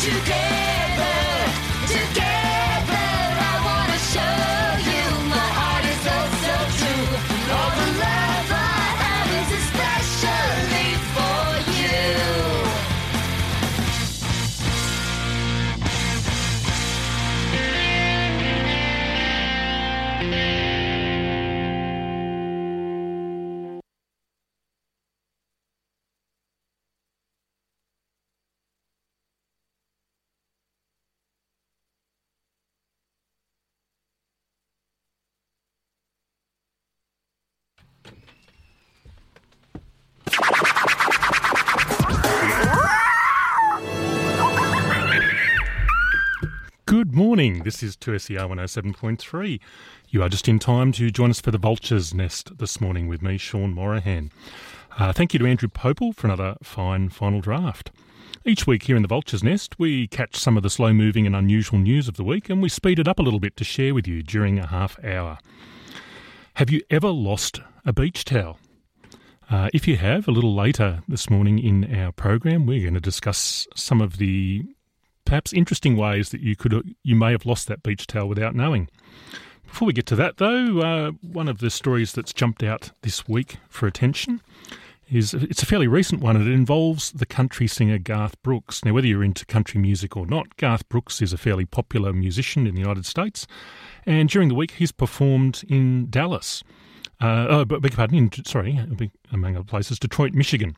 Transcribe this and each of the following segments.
Good morning, this is 2SER 107.3. You are just in time to join us for the Vulture's Nest this morning with me, Sean Morahan. Thank you to Andrew Popel for another fine final draft. Each week here in the Vulture's Nest, we catch some of the slow-moving and unusual news of the week and we speed it up a little bit to share with you during a half hour. Have you ever lost a beach towel? If you have, a little later this morning in our program, we're going to discuss some of the perhaps interesting ways that you may have lost that beach towel without knowing. Before we get to that, though, one of the stories that's jumped out this week for attention it's a fairly recent one. It involves the country singer Garth Brooks. Now, whether you're into country music or not, Garth Brooks is a fairly popular musician in the United States, and during the week he's performed in Dallas. Among other places, Detroit, Michigan.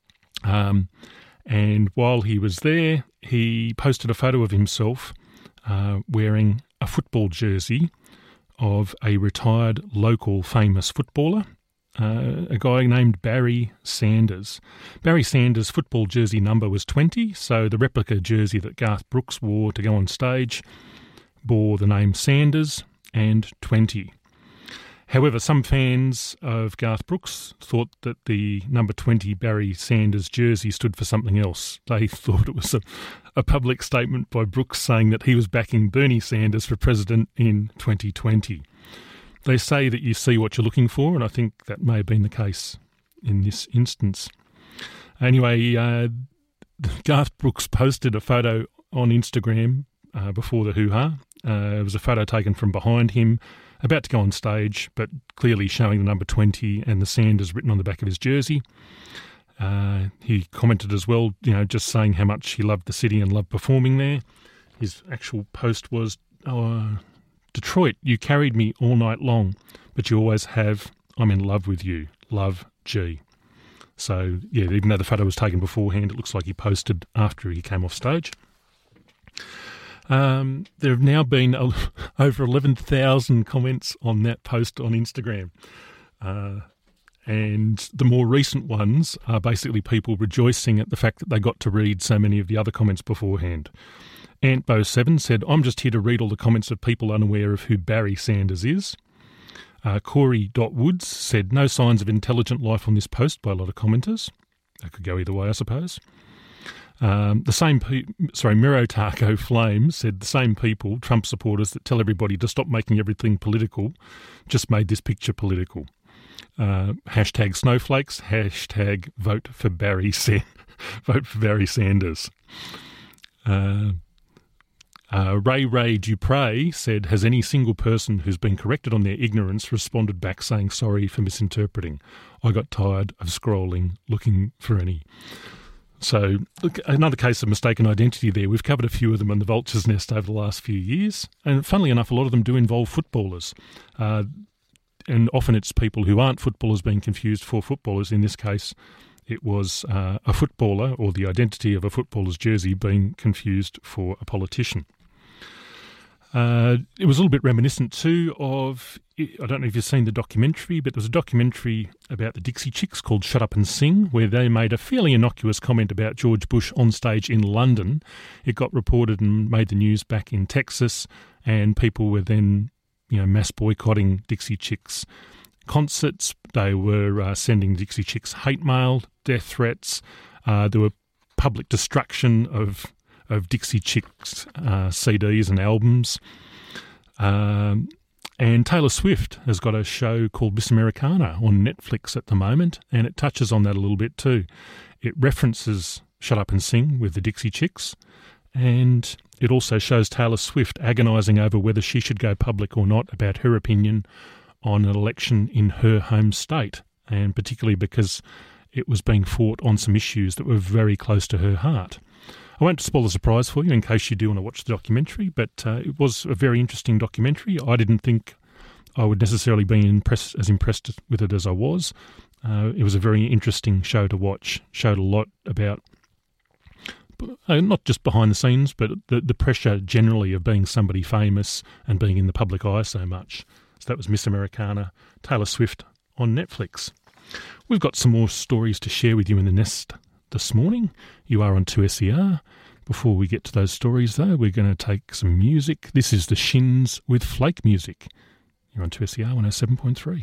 And while he was there, he posted a photo of himself wearing a football jersey of a retired local famous footballer, a guy named Barry Sanders. Barry Sanders' football jersey number was 20, so the replica jersey that Garth Brooks wore to go on stage bore the name Sanders and 20. However, some fans of Garth Brooks thought that the number 20 Barry Sanders jersey stood for something else. They thought it was a public statement by Brooks saying that he was backing Bernie Sanders for president in 2020. They say that you see what you're looking for, and I think that may have been the case in this instance. Anyway, Garth Brooks posted a photo on Instagram before the hoo-ha. It was a photo taken from behind him, about to go on stage, but clearly showing the number 20 and the Sanders written on the back of his jersey. He commented as well, just saying how much he loved the city and loved performing there. His actual post was, Detroit, you carried me all night long, but you always have. I'm in love with you. Love, G. So, yeah, even though the photo was taken beforehand, it looks like he posted after he came off stage. There have now been over 11,000 comments on that post on Instagram. And the more recent ones are basically people rejoicing at the fact that they got to read so many of the other comments beforehand. Antbo7 said, I'm just here to read all the comments of people unaware of who Barry Sanders is. Corey.woods said, no signs of intelligent life on this post by a lot of commenters. That could go either way, I suppose. Miro Taco Flame said the same people, Trump supporters that tell everybody to stop making everything political, just made this picture political. Hashtag snowflakes, hashtag vote for Barry Sanders. Ray Dupre said, has any single person who's been corrected on their ignorance responded back saying sorry for misinterpreting? I got tired of scrolling, looking for any. So, look, another case of mistaken identity there. We've covered a few of them in the Vulture's Nest over the last few years. And funnily enough, a lot of them do involve footballers. And often it's people who aren't footballers being confused for footballers. In this case, it was a footballer or the identity of a footballer's jersey being confused for a politician. It was a little bit reminiscent too of, I don't know if you've seen the documentary, but there was a documentary about the Dixie Chicks called Shut Up and Sing, where they made a fairly innocuous comment about George Bush on stage in London. It got reported and made the news back in Texas, and people were then, mass boycotting Dixie Chicks concerts. They were sending Dixie Chicks hate mail, death threats. There were public destruction of Dixie Chicks CDs and albums. And Taylor Swift has got a show called Miss Americana on Netflix at the moment, and it touches on that a little bit too. It references Shut Up and Sing with the Dixie Chicks, And it also shows Taylor Swift agonising over whether she should go public or not about her opinion on an election in her home state, and particularly because it was being fought on some issues that were very close to her heart. I won't spoil the surprise for you in case you do want to watch the documentary, but it was a very interesting documentary. I didn't think I would necessarily be as impressed with it as I was. It was a very interesting show to watch. Showed a lot about not just behind the scenes, but the pressure generally of being somebody famous and being in the public eye so much. So that was Miss Americana, Taylor Swift on Netflix. We've got some more stories to share with you in the nest this morning. You are on 2SER. Before we get to those stories, though, we're going to take some music. This is the Shins with Flake Music. You're on 2SER 107.3.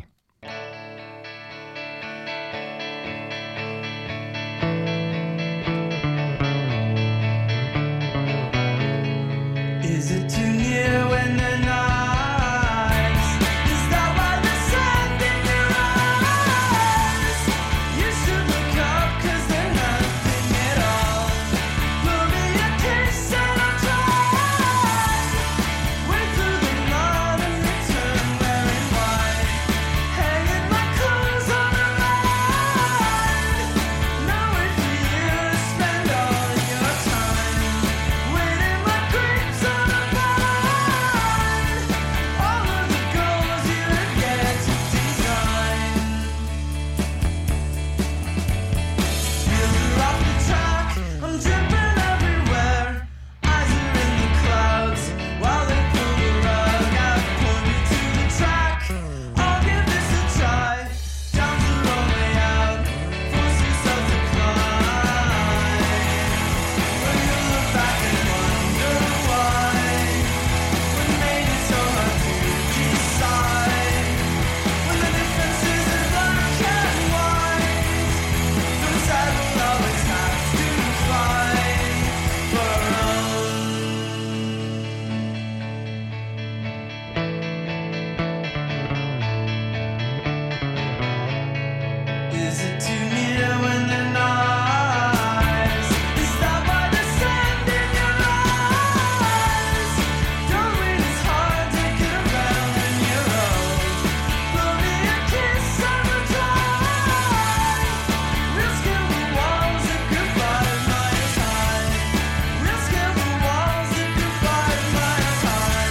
Is it too near when the nights? Is that why the sand in your eyes? You should look up, 'cause they're nothing at all. Blow me a kiss and I'll try. Wait through the night and return wearing white. Hanging my clothes on a line. Now wait for you to spend all your time. Waiting my grapes on a vine. All of the goals you have yet to design. Wheels are off the track, I'm dripping everywhere. Eyes are in the clouds while they pull the rug out. Pull me to the track, I'll give this a try. Down the wrong way out, force yourself to climb. When you look back and wonder why, what made it so hard to decide. When the difference is black and white, the side will always have to fight for our own. Is it too near when the nights? Is that why the sand in your eyes? Don't wait as hard, take it around when you're old. Blow me a kiss on the drive. We'll scale the walls that could 5 miles high. We'll scale the walls that could 5 miles high.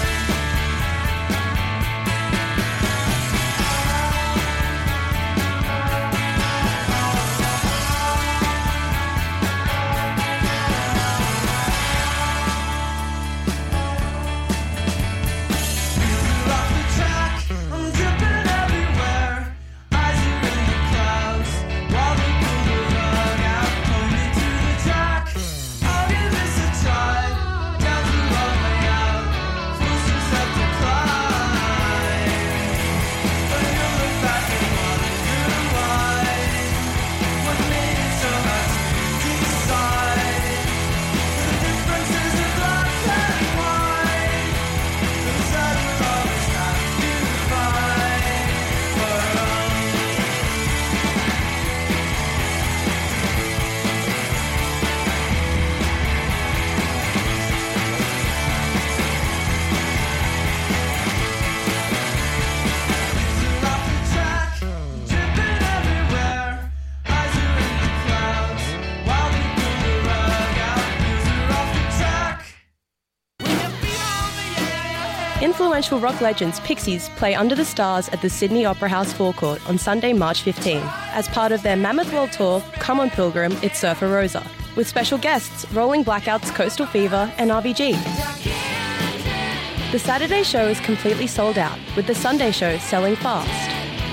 Wheels are off the track, I'm dripping everywhere. Eyes are in the clouds while they pull the rug out. Pull me to the track, I'll give this a try. Down the wrong way out, force yourself to climb. But you'll look back and wonder why. What made it so hard to decide? The differences are black and white. The side will always have to fight for our own. Off the track, dripping everywhere. Eyes are in the clouds while they pull the rug out. Wheels are off the track. Influential rock legends Pixies play Under the Stars at the Sydney Opera House forecourt on Sunday, March 15, as part of their Mammoth World Tour, Come On Pilgrim, It's Surfer Rosa, with special guests Rolling Blackouts, Coastal Fever and RBG. The Saturday show is completely sold out, with the Sunday show selling fast.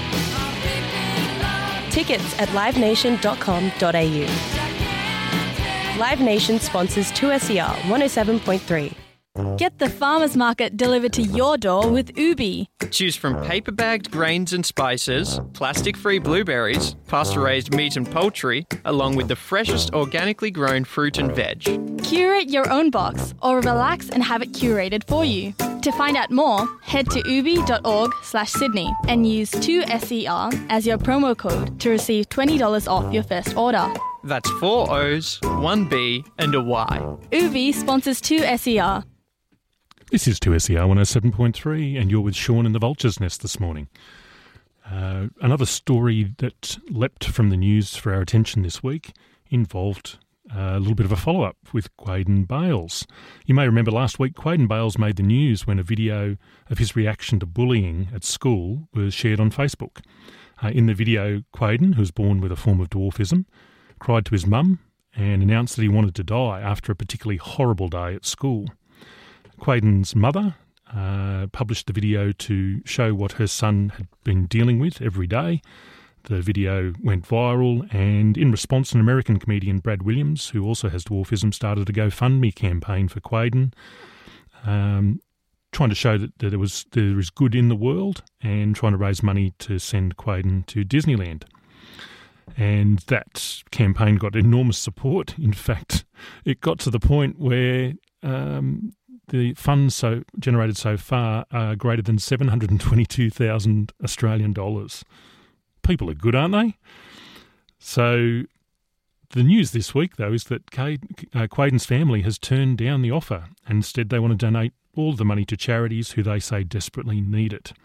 Tickets at livenation.com.au. Live Nation sponsors 2SER 107.3. Get the farmer's market delivered to your door with Ubi. Choose from paper-bagged grains and spices, plastic-free blueberries, pasture-raised meat and poultry, along with the freshest organically grown fruit and veg. Curate your own box or relax and have it curated for you. To find out more, head to ubi.org/Sydney and use 2SER as your promo code to receive $20 off your first order. That's 4 O's, 1 B and a Y. Ubi sponsors 2SER. This is 2SER 107.3 and you're with Sean in the Vulture's Nest this morning. Another story that leapt from the news for our attention this week involved a little bit of a follow-up with Quaden Bales. You may remember last week Quaden Bales made the news when a video of his reaction to bullying at school was shared on Facebook. In the video, Quaden, who was born with a form of dwarfism, cried to his mum and announced that he wanted to die after a particularly horrible day at school. Quaden's mother published the video to show what her son had been dealing with every day. The video went viral, and in response, an American comedian, Brad Williams, who also has dwarfism, started a GoFundMe campaign for Quaden, trying to show that there is good in the world and trying to raise money to send Quaden to Disneyland. And that campaign got enormous support. In fact, it got to the point where the funds generated so far are greater than 722,000 Australian dollars. People are good, aren't they? So the news this week, though, is that Quaden's family has turned down the offer. Instead, they want to donate all of the money to charities who they say desperately need it.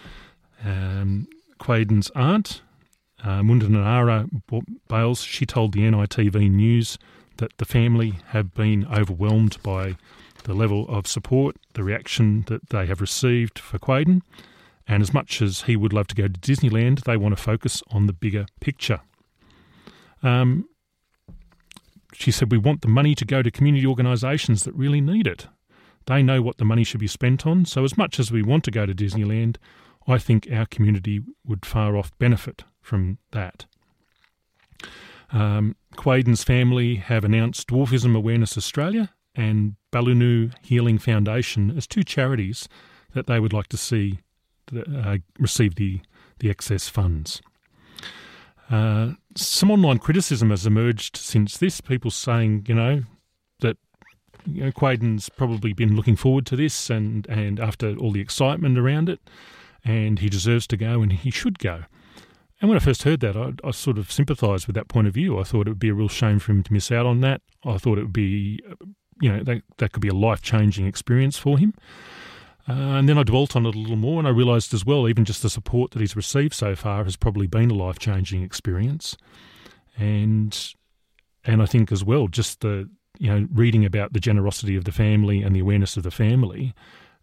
Quaden's aunt, Mundanara Bales, she told the NITV News that the family have been overwhelmed by the level of support, the reaction that they have received for Quaden, and as much as he would love to go to Disneyland, they want to focus on the bigger picture. She said, we want the money to go to community organisations that really need it. They know what the money should be spent on, so as much as we want to go to Disneyland, I think our community would far off benefit from that. Quaden's family have announced Dwarfism Awareness Australia and Balunu Healing Foundation as two charities that they would like to see receive the excess funds. Some online criticism has emerged since this, people saying, that Quaden's probably been looking forward to this and after all the excitement around it, and he deserves to go and he should go. And when I first heard that, I sort of sympathised with that point of view. I thought it would be a real shame for him to miss out on that. I thought it would be, that could be a life-changing experience for him. And then I dwelt on it a little more, and I realised as well, even just the support that he's received so far has probably been a life-changing experience. And I think as well, just the reading about the generosity of the family and the awareness of the family,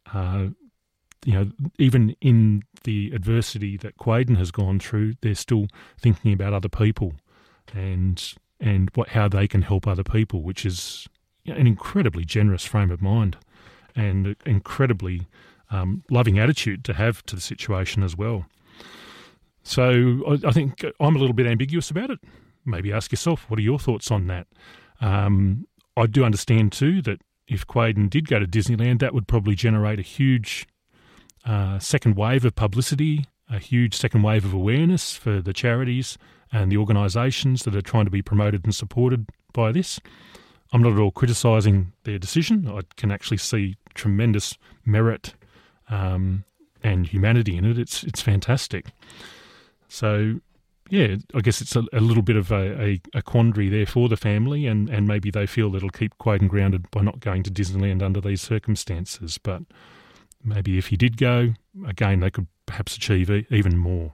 even in the adversity that Quaden has gone through, they're still thinking about other people and how they can help other people, which is an incredibly generous frame of mind and an incredibly loving attitude to have to the situation as well. So I think I'm a little bit ambiguous about it. Maybe ask yourself, what are your thoughts on that? I do understand too that if Quaden did go to Disneyland, that would probably generate a huge second wave of publicity, a huge second wave of awareness for the charities and the organisations that are trying to be promoted and supported by this. I'm not at all criticising their decision. I can actually see tremendous merit and humanity in it. It's fantastic. So, yeah, I guess it's a little bit of a quandary there for the family, and maybe they feel that it'll keep Quaden grounded by not going to Disneyland under these circumstances. But maybe if he did go, again, they could perhaps achieve even more.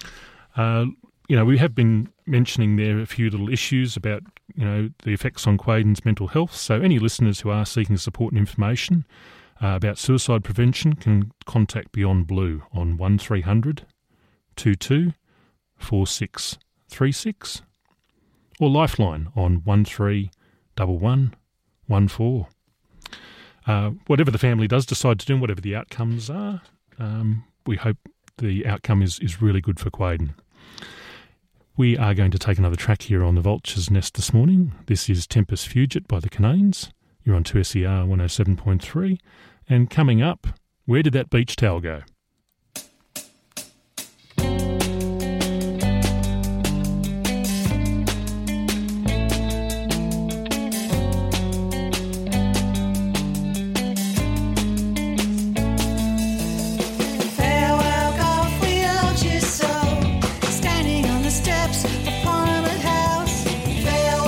We have been mentioning there a few little issues about, the effects on Quaden's mental health. So any listeners who are seeking support and information about suicide prevention can contact Beyond Blue on 1300 22 4636 or Lifeline on 131114. Whatever the family does decide to do and whatever the outcomes are, we hope the outcome is really good for Quaden. We are going to take another track here on the Vulture's Nest this morning. This is Tempus Fugit by the Cananes. You're on 2SER 107.3. And coming up, where did that beach towel go? Farewell, golf, we loved you so. Standing on the steps of Parliament House. Farewell.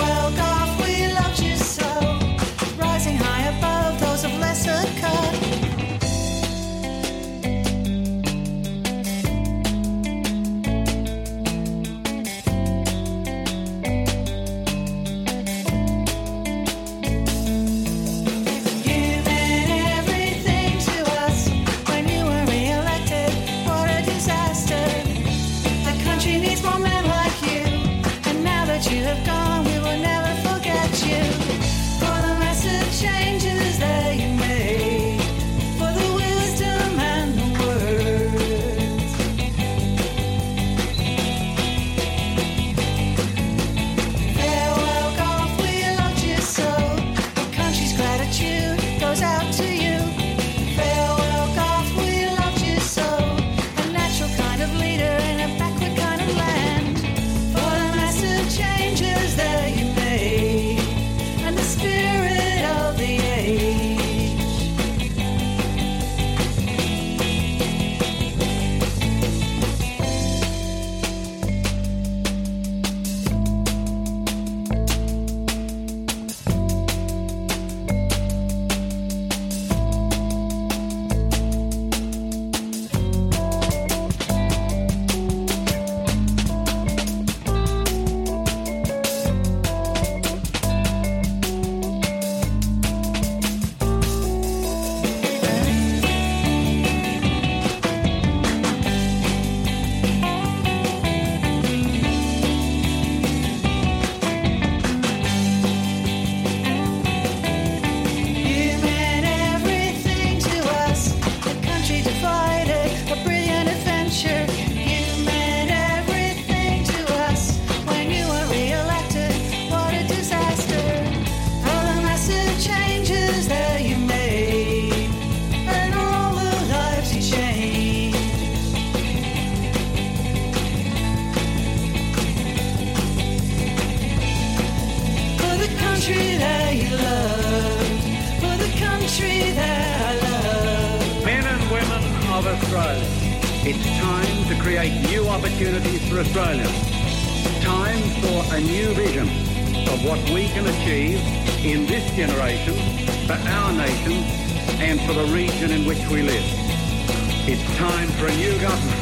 Australia. It's time to create new opportunities for Australia. Time for a new vision of what we can achieve in this generation, for our nation, and for the region in which we live. It's time for a new government.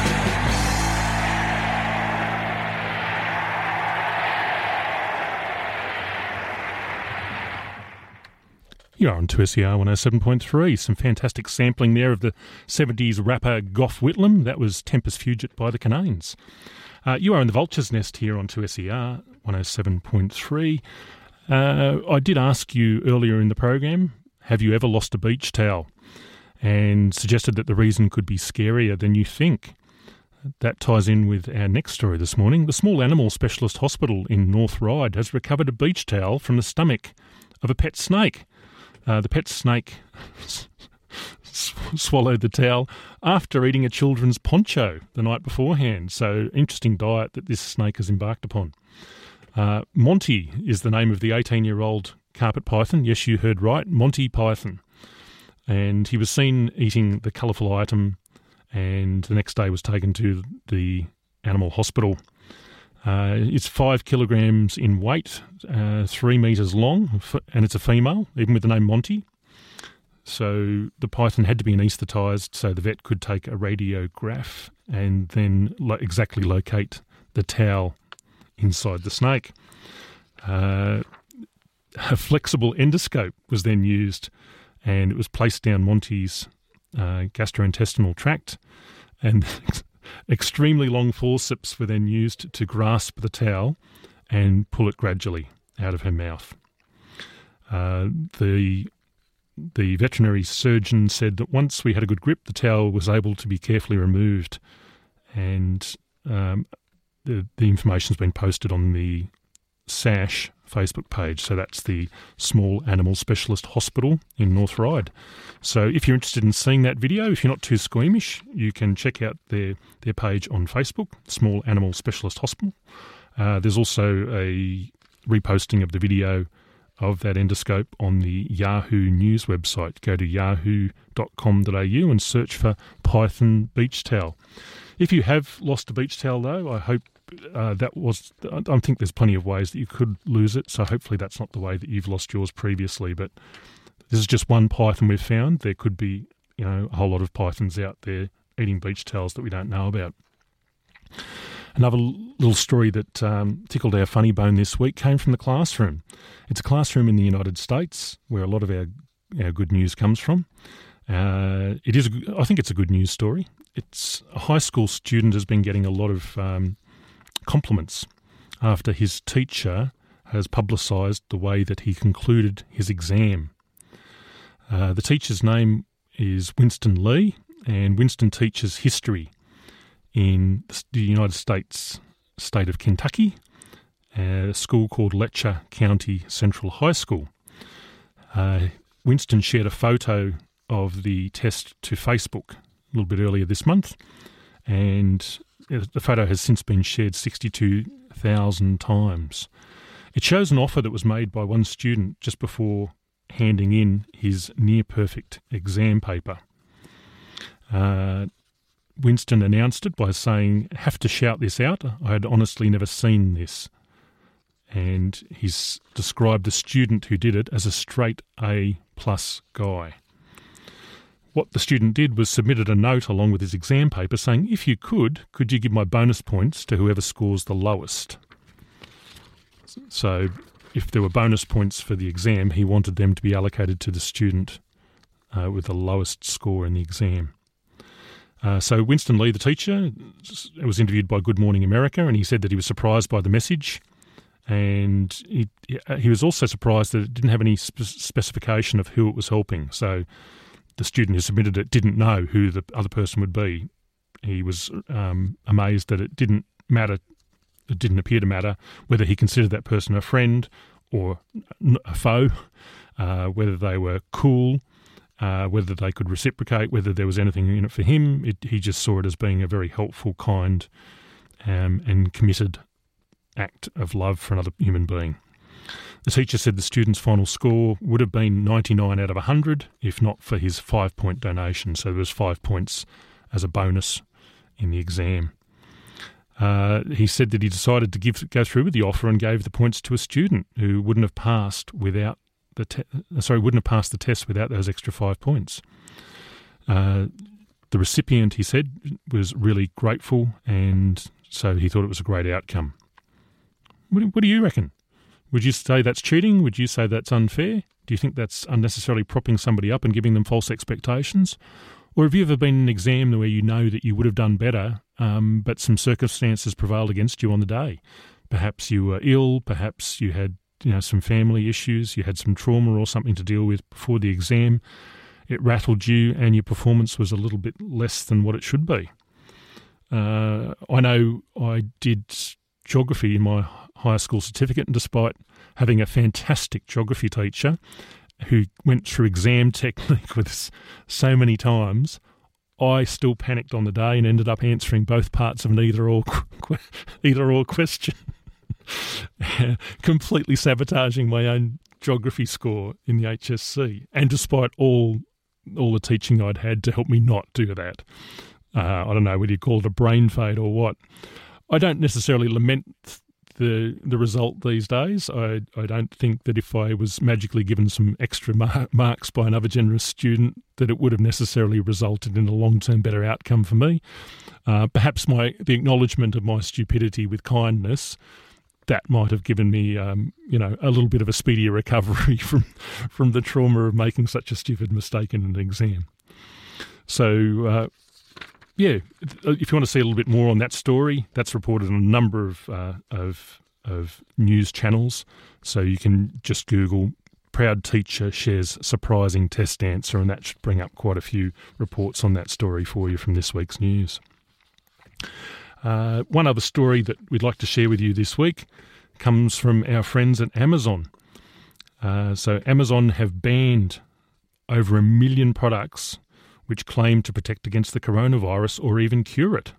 You're on 2SER 107.3. Some fantastic sampling there of the 70s rapper Gough Whitlam. That was Tempest Fugit by the Cananes. You are in the Vulture's Nest here on 2SER 107.3. I did ask you earlier in the program, have you ever lost a beach towel? And suggested that the reason could be scarier than you think. That ties in with our next story this morning. The Small Animal Specialist Hospital in North Ryde has recovered a beach towel from the stomach of a pet snake. The pet snake swallowed the towel after eating a children's poncho the night beforehand. So, interesting diet that this snake has embarked upon. Monty is the name of the 18-year-old carpet python. Yes, you heard right, Monty Python. And he was seen eating the colourful item and the next day was taken to the animal hospital. It's 5 kilograms in weight, 3 metres long, and it's a female, even with the name Monty. So the python had to be anaesthetised so the vet could take a radiograph and then exactly locate the towel inside the snake. A flexible endoscope was then used and it was placed down Monty's gastrointestinal tract, and extremely long forceps were then used to grasp the towel and pull it gradually out of her mouth. The veterinary surgeon said that once we had a good grip, the towel was able to be carefully removed, and the information's been posted on the SASH Facebook page. So that's the Small Animal Specialist Hospital in North Ryde. So if you're interested in seeing that video, if you're not too squeamish, you can check out their page on Facebook, Small Animal Specialist Hospital. There's also a reposting of the video of that endoscope on the Yahoo News website. Go to yahoo.com.au and search for Python beach towel. If you have lost a beach towel, though, I hope I think there's plenty of ways that you could lose it, so hopefully that's not the way that you've lost yours previously. But this is just one python we've found. There could be, a whole lot of pythons out there eating beach towels that we don't know about. Another little story that tickled our funny bone this week came from the classroom. It's a classroom in the United States where a lot of our good news comes from. I think it's a good news story. It's a high school student has been getting a lot of compliments after his teacher has publicised the way that he concluded his exam. The teacher's name is Winston Lee, and Winston teaches history in the United States state of Kentucky, a school called Letcher County Central High School. Winston shared a photo of the test to Facebook a little bit earlier this month, and the photo has since been shared 62,000 times. It shows an offer that was made by one student just before handing in his near-perfect exam paper. Winston announced it by saying, "Have to shout this out. I had honestly never seen this." And he's described the student who did it as a straight A+ guy. What the student did was submitted a note along with his exam paper saying, "If you could you give my bonus points to whoever scores the lowest?" So if there were bonus points for the exam, he wanted them to be allocated to the student with the lowest score in the exam. So Winston Lee, the teacher, was interviewed by Good Morning America, and he said that he was surprised by the message, and he was also surprised that it didn't have any specification of who it was helping. So the student who submitted it didn't know who the other person would be. He was amazed that it didn't matter. It didn't appear to matter whether he considered that person a friend or a foe, whether they were cool, whether they could reciprocate, whether there was anything in it for him. He just saw it as being a very helpful, kind, and committed act of love for another human being. The teacher said the student's final score would have been 99 out of 100 if not for his 5-point donation. So there was 5 points as a bonus in the exam. He said that he decided to go through with the offer and gave the points to a student who wouldn't have passed without the test without those extra 5 points. The recipient, he said, was really grateful, and so he thought it was a great outcome. What do you reckon? Would you say that's cheating? Would you say that's unfair? Do you think that's unnecessarily propping somebody up and giving them false expectations? Or have you ever been in an exam where you know that you would have done better, but some circumstances prevailed against you on the day? Perhaps you were ill, perhaps you had some family issues, you had some trauma or something to deal with before the exam. It rattled you and your performance was a little bit less than what it should be. I know I did geography in my higher school certificate, and despite having a fantastic geography teacher who went through exam technique with us so many times, I still panicked on the day and ended up answering both parts of an either-or question, completely sabotaging my own geography score in the HSC, and despite all the teaching I'd had to help me not do that. I don't know whether you call it a brain fade or what. I don't necessarily lament the result these days. I don't think that if I was magically given some extra marks by another generous student that it would have necessarily resulted in a long-term better outcome for me. Perhaps the acknowledgement of my stupidity with kindness, that might have given me a little bit of a speedier recovery from the trauma of making such a stupid mistake in an exam. So if you want to see a little bit more on that story, that's reported on a number of news channels. So you can just Google "Proud Teacher Shares Surprising Test Answer," and that should bring up quite a few reports on that story for you from this week's news. One other story that we'd like to share with you this week comes from our friends at Amazon. So Amazon have banned over 1 million products which claim to protect against the coronavirus or even cure it.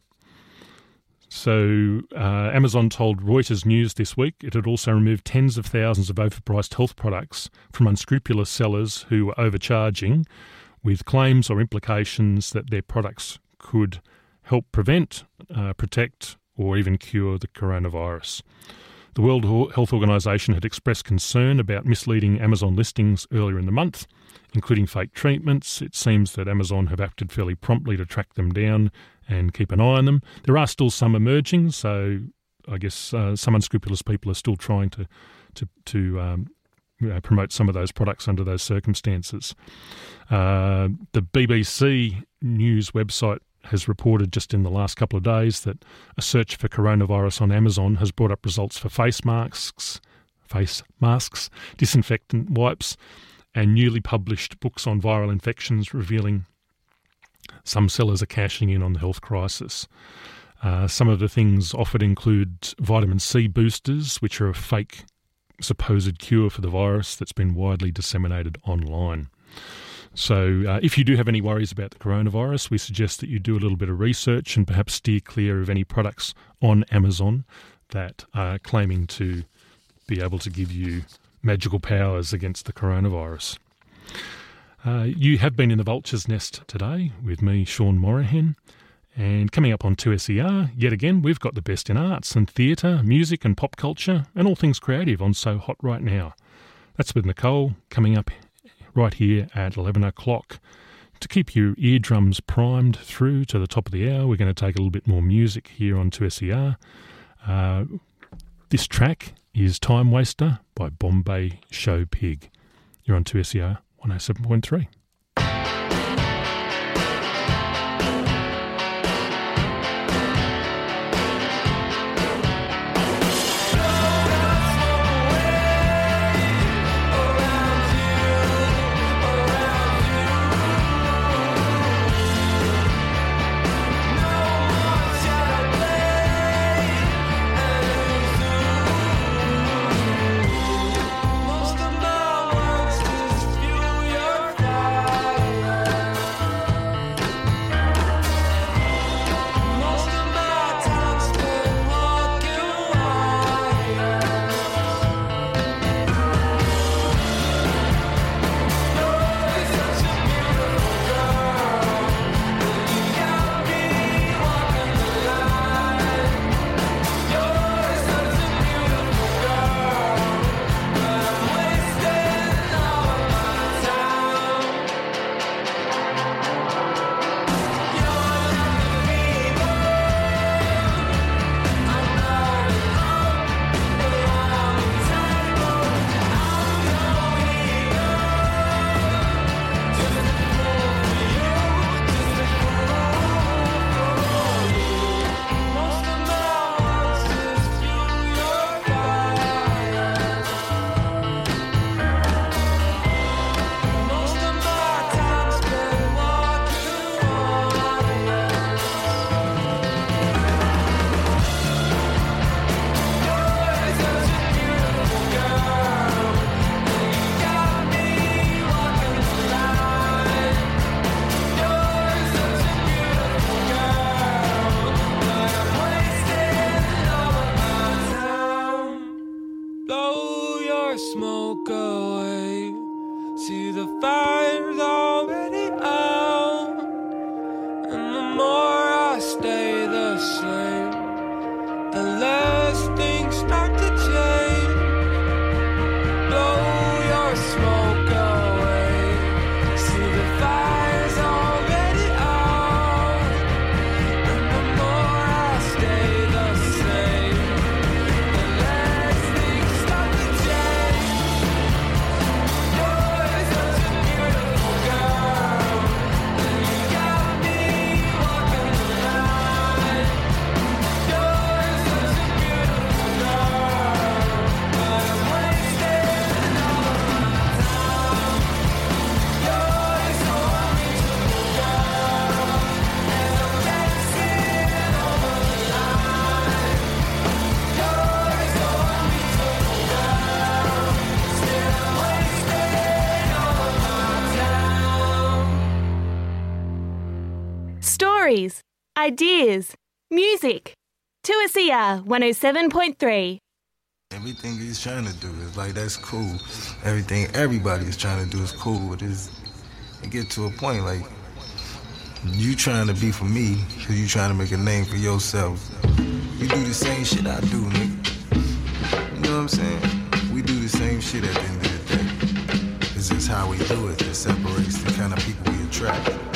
So Amazon told Reuters News this week it had also removed tens of thousands of overpriced health products from unscrupulous sellers who were overcharging, with claims or implications that their products could help prevent, protect, or even cure the coronavirus. The World Health Organization had expressed concern about misleading Amazon listings earlier in the month, including fake treatments. It seems that Amazon have acted fairly promptly to track them down and keep an eye on them. There are still some emerging, so I guess some unscrupulous people are still trying to promote some of those products under those circumstances. The BBC News website has reported just in the last couple of days that a search for coronavirus on Amazon has brought up results for face masks, disinfectant wipes, and newly published books on viral infections revealing some sellers are cashing in on the health crisis. Some of the things offered include vitamin C boosters, which are a fake supposed cure for the virus that's been widely disseminated online. So if you do have any worries about the coronavirus, we suggest that you do a little bit of research and perhaps steer clear of any products on Amazon that are claiming to be able to give you magical powers against the coronavirus. You have been in the Vulture's Nest today with me, Sean Morahan, and coming up on 2SER, yet again, we've got the best in arts and theatre, music and pop culture, and all things creative on So Hot Right Now. That's with Nicole coming up right here at 11 o'clock. To keep your eardrums primed through to the top of the hour, we're going to take a little bit more music here on 2SER. This track is Time Waster by Bombay Show Pig. You're on 2SER 107.3. Most of my words just fuel your fire. the fire's already out, and the more I stay the same, the less things start to change. Blow your smoke away. See the fire's already out, and the more I stay the same, the less things start to change. You're such a beautiful girl, and you got me walking the line. You're such a beautiful girl, but I'm wasting all of my time. You're so unreachable, girl, and I'm dancing over the line. You're so unreachable, girl, still I'm wasting all of my time. Stories, ideas, music. 2SER 107.3. Everything he's trying to do is like, that's cool. Everything everybody is trying to do is cool, but it get to a point like you trying to be for me because you trying to make a name for yourself. You do the same shit I do, nigga. You know what I'm saying? We do the same shit at the end of the day. It's just how we do it that separates the kind of people we attract.